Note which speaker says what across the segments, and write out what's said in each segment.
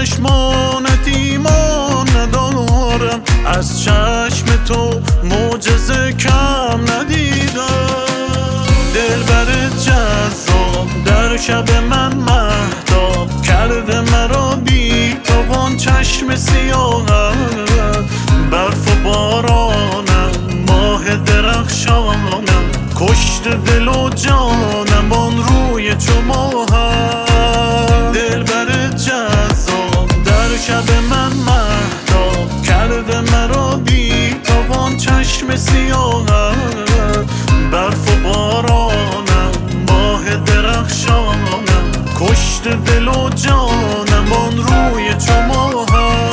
Speaker 1: چشمانت ایمان ندارم، از چشم تو معجزه کم ندیدم. دلبر جذاب در شب من مهتاب کرده مرا بی تابان، چشم سیاهت برف و بارانم، ماه درخشانم، کشت دل و جانم آن روی چو ماهت. دلبر جذاب در شب من مهتاب کرده مرا بی تابان، چشم سیاهت برف و بارانم، ماه درخشانم، کشت دل و جانم آن روی چو ماهت.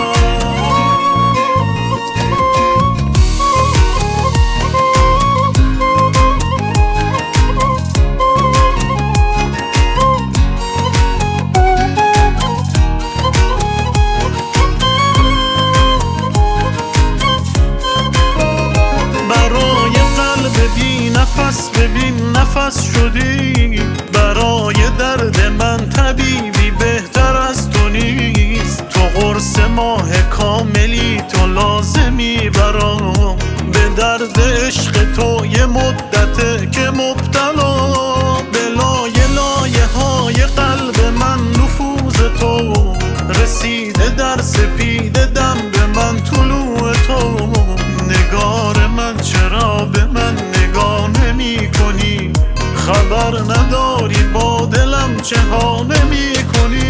Speaker 1: نفس ببین نفس شدی، برای درد من طبیبی بهتر از تو نیست. تو قرص ماه کاملی، تو لازمی برام، به درد عشق تو یه مدته که مبتلا، به لایه لایه های قلب من نفوذ تو رسیده، در سپیده دم به من طلوع تو. نگار من چرا به من نگاه نمی کنی؟ خبر نداری با دلم چه ها نمی کنی؟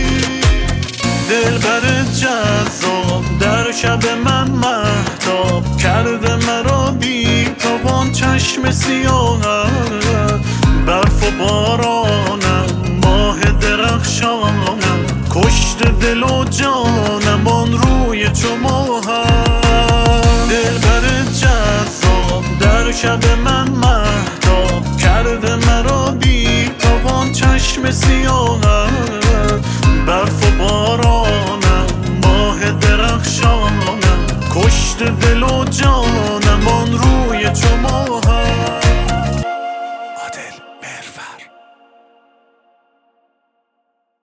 Speaker 1: دلبر جذاب در شب من مهتاب کرده مرا بی تابان، چشم سیاهت برف و بارانم، ماه درخشانم، کشت دل و جانم آن روی چو ماهت. دلبر جذاب در شب من مهتاب کرده مرا بی تابان، چشم سیاهت برف و بارانم، ماه درخشانم، کشت دل و جانم